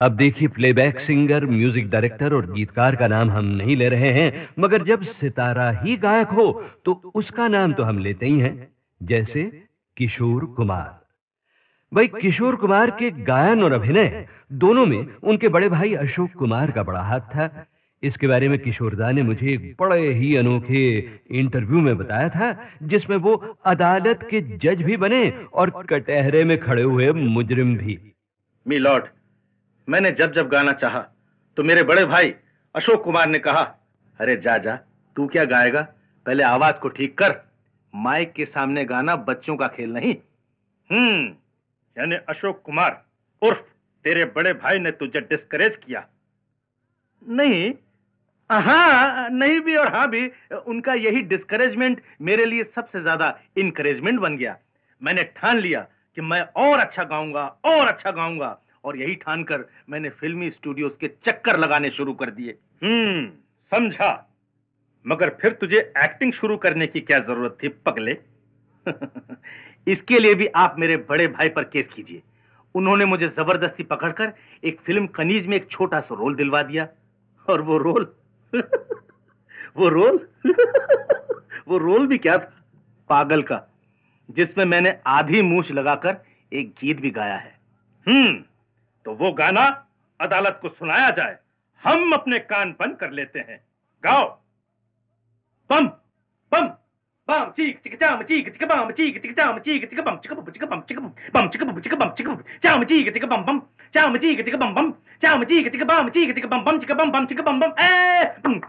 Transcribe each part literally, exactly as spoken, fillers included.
अब देखिए, playback singer, music director और गीतकार का नाम हम नहीं ले रहे हैं, मगर जब सितारा ही गायक हो तो उसका नाम तो हम लेते ही हैं, जैसे किशोर कुमार। भाई, किशोर कुमार के गायन और अभिनय दोनों में उनके बड़े भाई अशोक कुमार का बड़ा हाथ था। इसके बारे में किशोरदा ने मुझे एक बड़े ही अनोखे इंटरव्यू में बताया था, जिसमें वो अदालत के जज भी बने और कटहरे में खड़े हुए मुजरिम भी। मी लॉर्ड, मैंने जब जब गाना चाहा तो मेरे बड़े भाई अशोक कुमार ने कहा, अरे जा जा, तू क्या गाएगा, पहले आवाज को ठीक कर, माइक के सामने गाना बच्चों का खेल नहीं। हम्म यानी अशोक कुमार उर्फ तेरे बड़े भाई ने तुझे डिस्करेज किया? नहीं, हाँ नहीं भी और हाँ भी, उनका यही डिस्करेजमेंट मेरे लिए सबसे ज्यादा इनकरेजमेंट बन गया। मैंने ठान लिया कि मैं और अच्छा गाऊंगा और अच्छा गाऊंगा, और यही ठानकर मैंने फिल्मी स्टूडियोज के चक्कर लगाने शुरू कर दिए। हम्म समझा, मगर फिर तुझे एक्टिंग शुरू करने की क्या जरूरत थी पगले? इसके लिए भी आप मेरे बड़े भाई पर केस कीजिए। उन्होंने मुझे जबरदस्ती पकड़कर एक फिल्म कनीज में एक छोटा सा रोल दिलवा दिया, और वो रोल वो रोल वो रोल भी क्या था, पागल का, जिसमें मैंने आधी मूछ लगाकर एक गीत भी गाया है। हम्म तो वो गाना अदालत को सुनाया जाए, हम अपने कान बंद कर लेते हैं। गाओ। बम बम बम चीक चिक चाम चीक चिक बम चीक चिक चाम चीक चिक बम चिक चिक बम चिक बम चिक चिक बम चिक चाम चीक चिक बम बम चाम चीक चिक बम बम चाम चीक चिक बम चीक चिक बम बम चिक बम बम चिक बम बम। ए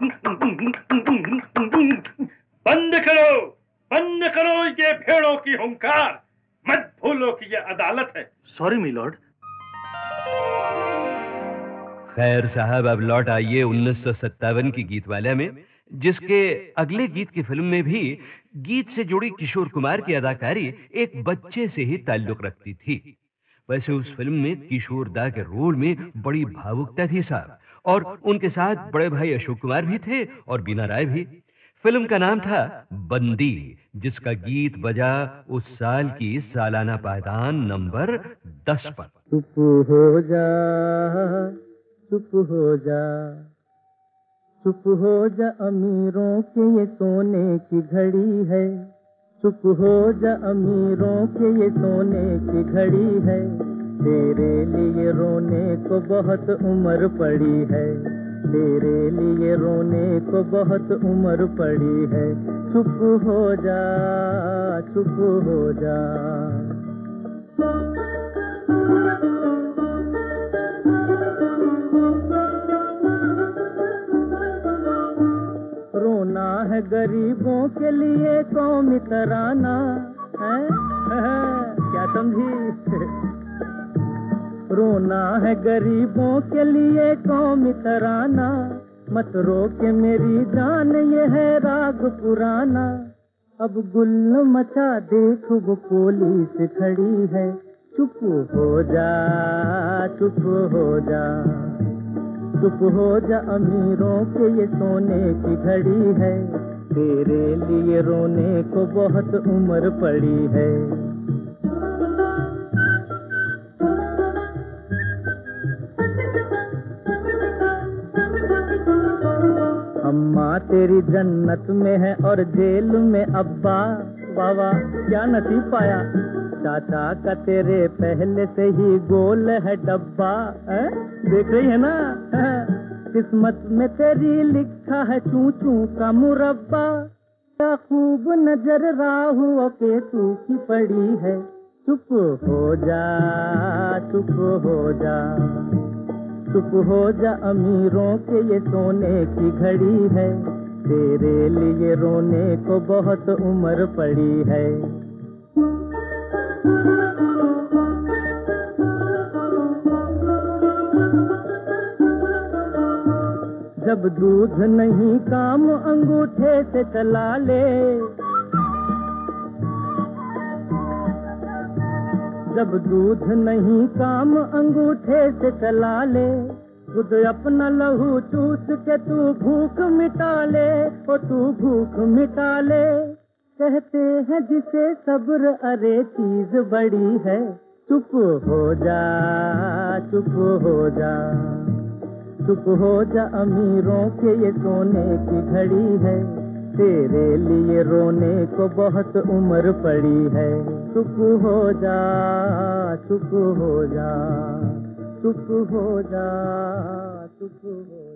बंद करो, बंद करो ये भेड़ों की हुंकार, मत भूलो कि ये अदालत है। Sorry me lord. खैर साहब, अब लौट आइए उन्नीस सौ सत्तावन की गीतवाला में, जिसके अगले गीत की फिल्म में भी गीत से जुड़ी किशोर कुमार की अदाकारी एक बच्चे से ही ताल्लुक रखती थी। वैसे उस फिल्म में किशोरदा के रोल में बड़ी भावुकता थी साहब, और उनके साथ बड़े भाई अशोक कुमार भी थे और बीना राय भी। फिल्म का नाम था बंदी, जिसका गीत बजा उस साल की सालाना पायदान नंबर दस पर। चुप हो जा, चुप हो जा, चुप हो जा, अमीरों के ये सोने की घड़ी है। चुप हो जा, अमीरों के ये सोने की घड़ी है। तेरे लिए रोने को बहुत उम्र पड़ी है, तेरे लिए रोने को बहुत उम्र पड़ी है। चुप हो जा, चुप हो जा। रोना है गरीबों के लिए कौमी तराना है, क्या समझी? रोना है गरीबों के लिए कौमी तराना, मत रो के मेरी जान, ये है राग पुराना। अब गुल मचा देख वो पुलिस खड़ी है। चुप हो जा, चुप हो जा, चुप हो जा, अमीरों के ये सोने की घड़ी है। तेरे लिए रोने को बहुत उम्र पड़ी है। अम्मा तेरी जन्नत में है और जेल में अब्बा, बाबा क्या नसीब पाया। चाचा का तेरे पहले से ही गोल है डब्बा, है? देख रही है ना, है? किस्मत में तेरी लिखा है चू चू का मुरब्बा। क्या खूब नजर राहु के तू की पड़ी है। चुप हो जा, चुप हो जा, चुप हो जा, अमीरों के ये सोने की घड़ी है। तेरे लिए रोने को बहुत उम्र पड़ी है। जब दूध नहीं काम अंगूठे से चला ले, जब दूध नहीं काम अंगूठे से चला ले, खुद अपना लहू चूस के तू भूख मिटा ले, ओ तू भूख मिटा ले। कहते हैं जिसे सब्र अरे चीज बड़ी है, चुप हो जा, चुप हो जा, चुप हो जा, अमीरों के ये सोने की घड़ी है, तेरे लिए रोने को बहुत उम्र पड़ी है। चुप हो जा, चुप हो जा, चुप हो जा, चुप हो जा।